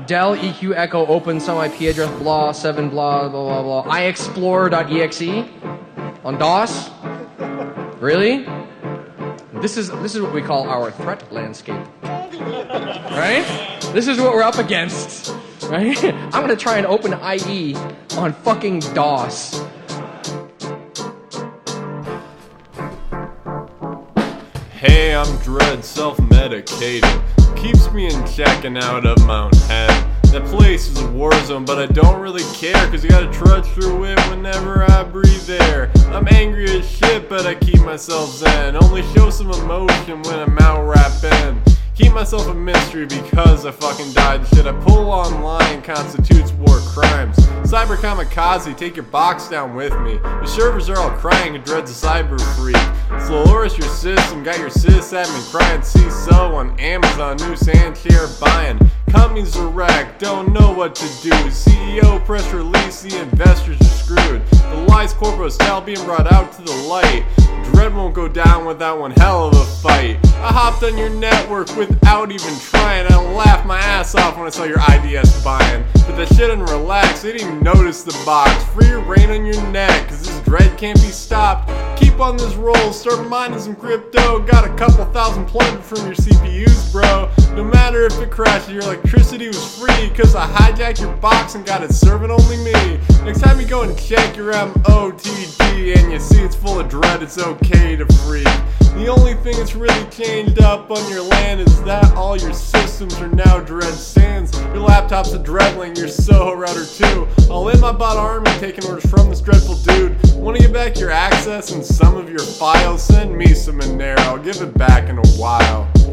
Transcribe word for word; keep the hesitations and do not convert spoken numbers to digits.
Dell E Q Echo open some I P address blah seven blah blah blah blah iExplorer.exe on DOS. Really? This is this is what we call our threat landscape. Right? This is what we're up against. Right? I'm gonna try and open I E on fucking DOS. Hey, I'm Dread, self-medicated. Keeps me in check and out of Mount Head. That place is a war zone, but I don't really care, cause you gotta trudge through it whenever I breathe air. I'm angry as shit, but I keep myself zen. Only show some emotion when I'm out rapping. Keep myself a mystery because I fucking died. The shit I pull online constitutes war crimes. Cyber kamikaze, take your box down with me. The servers are all crying and Dread's a cyber freak. Sloloris your system, got your sysadmin crying C S O on Amazon, new and share buying. Companies are wrecked, don't know what to do. C E O press release, the investors are screwed. The lies corporate style being brought out to the light. Dread won't go down without one hell of a fight. I hopped on your network without even trying. I laughed my ass off when I saw your I D S buying. But that shit didn't relax, they didn't even notice the box. Free your reign on your neck, cause this Dread can't be stopped. Keep on this roll, start mining some crypto. Got a couple thousand plugged from your C P Us, bro. No matter if it crashes, your electricity was free, cause I hijacked your box and got it serving only me. Next time you go and check your M O T D and you see it's full of Dread, it's okay to freak. The only thing that's really changed up on your land is that all your systems are now Dread stands. Your laptop's a Dreadling, your Soho router too. I'll in my bot army taking orders from this dreadful dude. Wanna get back your access and some of your files? Send me some Monero, I'll give it back in a while.